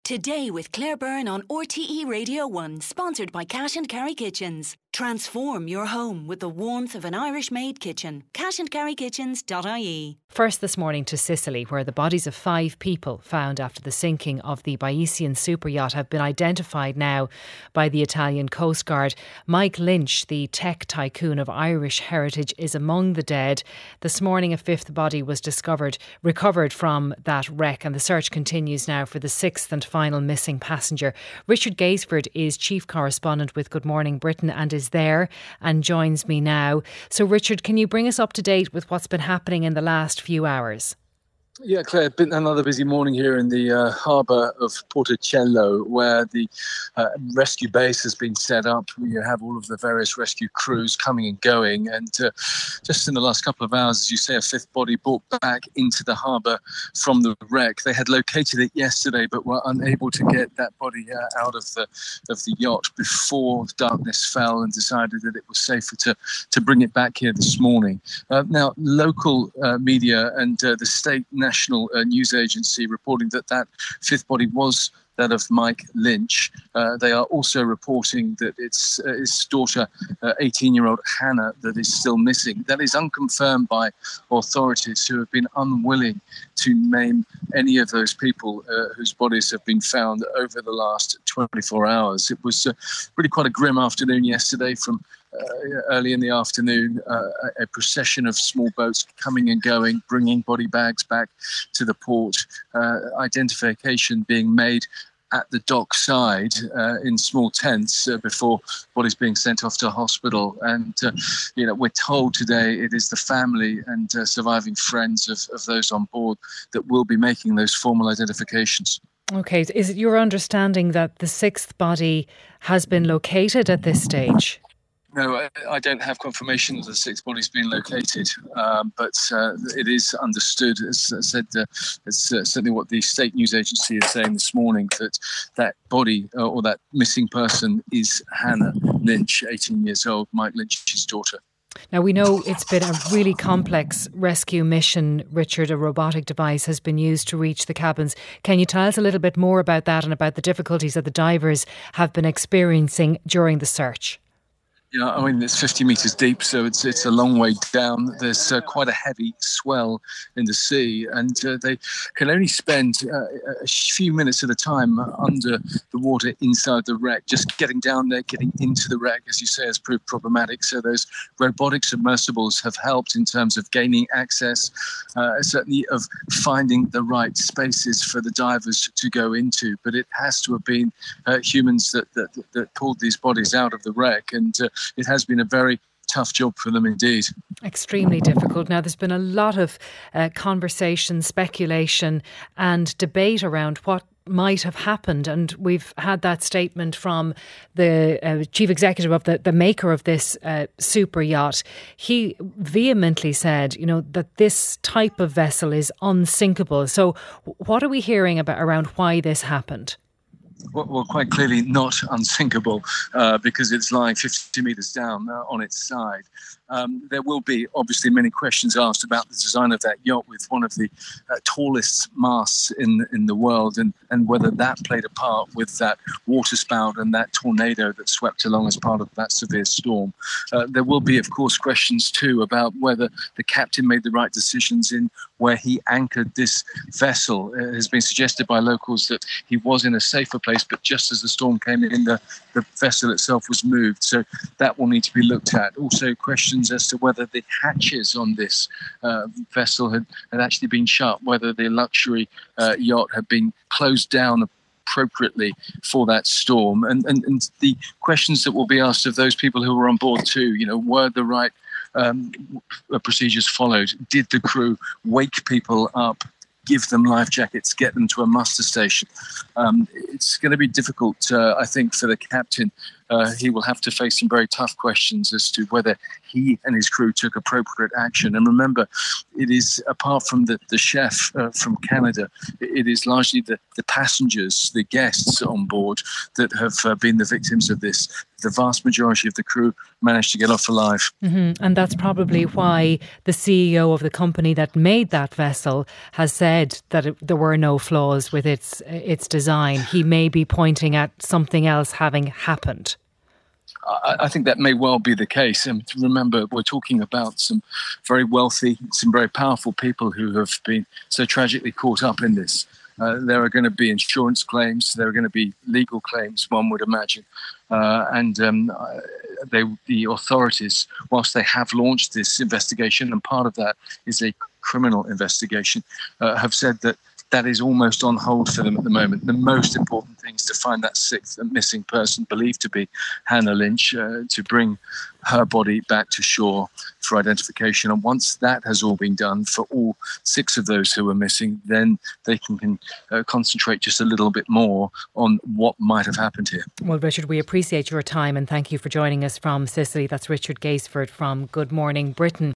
Today with Claire Byrne on RTE Radio 1, sponsored by Cash and Carry Kitchens. Transform your home with the warmth of an Irish-made kitchen. cashandcarrykitchens.ie. First this morning to Sicily, where the bodies of 5 people found after the sinking of the Bayesian super yacht have been identified now by the Italian Coast Guard. Mike Lynch, the tech tycoon of Irish heritage, is among the dead. This morning a 5th body was recovered from that wreck, and the search continues now for the 6th and final missing passenger. Richard Gaisford is chief correspondent with Good Morning Britain and is there and joins me now. So Richard, can you bring us up to date with what's been happening in the last few hours? Yeah, Claire, been another busy morning here in the harbour of Porticello, where the rescue base has been set up. We have all of the various rescue crews coming and going, and just in the last couple of hours, as you say, a 5th body brought back into the harbour from the wreck. They had located it yesterday, but were unable to get that body out of the yacht before darkness fell, and decided that it was safer to bring it back here this morning. Now, local media and the state national news agency reporting that 5th body was that of Mike Lynch. They are also reporting that it's his daughter, 18-year-old Hannah, that is still missing. That is unconfirmed by authorities, who have been unwilling to name any of those people whose bodies have been found over the last 24 hours. It was really quite a grim afternoon yesterday. From early in the afternoon, a procession of small boats coming and going, bringing body bags back to the port, identification being made at the dock side in small tents before bodies being sent off to hospital. And, we're told today it is the family and surviving friends of those on board that will be making those formal identifications. Okay, is it your understanding that the 6th body has been located at this stage? No, I don't have confirmation that the 6th body's been located, but it is understood, as I said, it's certainly what the state news agency is saying this morning, that body or that missing person is Hannah Lynch, 18 years old, Mike Lynch's daughter. Now, we know it's been a really complex rescue mission, Richard. A robotic device has been used to reach the cabins. Can you tell us a little bit more about that and about the difficulties that the divers have been experiencing during the search? Yeah, I mean, it's 50 metres deep, so it's a long way down. There's quite a heavy swell in the sea, and they can only spend a few minutes at a time under the water inside the wreck. Just getting down there, getting into the wreck, as you say, has proved problematic. So those robotic submersibles have helped in terms of gaining access, certainly of finding the right spaces for the divers to go into. But it has to have been humans that pulled these bodies out of the wreck, and it has been a very tough job for them indeed. Extremely difficult. Now, there's been a lot of conversation, speculation and debate around what might have happened, and we've had that statement from the chief executive of the maker of this super yacht. He vehemently said, that this type of vessel is unsinkable. So what are we hearing about around why this happened? Well, quite clearly not unsinkable because it's lying 50 metres down on its side. There will be obviously many questions asked about the design of that yacht, with one of the tallest masts in the world, and whether that played a part with that waterspout and that tornado that swept along as part of that severe storm. There will be, of course, questions too about whether the captain made the right decisions in where he anchored this vessel. It has been suggested by locals that he was in a safer place, but just as the storm came in, the vessel itself was moved. So that will need to be looked at. Also, questions as to whether the hatches on this vessel had actually been shut, whether the luxury yacht had been closed down appropriately for that storm, and the questions that will be asked of those people who were on board too. Were the right procedures followed? Did the crew wake people up, give them life jackets, get them to a muster station? It's going to be difficult, I think, for the captain he will have to face some very tough questions as to whether he and his crew took appropriate action. And remember, it is, apart from the chef from Canada, it is largely the passengers, the guests on board that have been the victims of this. The vast majority of the crew managed to get off alive. Mm-hmm. And that's probably why the CEO of the company that made that vessel has said that there were no flaws with its design. He may be pointing at something else having happened. I think that may well be the case. And remember, we're talking about some very wealthy, some very powerful people who have been so tragically caught up in this. There are going to be insurance claims. There are going to be legal claims, one would imagine. The authorities, whilst they have launched this investigation, and part of that is a criminal investigation, have said that is almost on hold for them at the moment. The most important thing is to find that sixth missing person, believed to be Hannah Lynch, to bring her body back to shore for identification. And once that has all been done for all 6 of those who are missing, then they can concentrate just a little bit more on what might have happened here. Well, Richard, we appreciate your time and thank you for joining us from Sicily. That's Richard Gaisford from Good Morning Britain.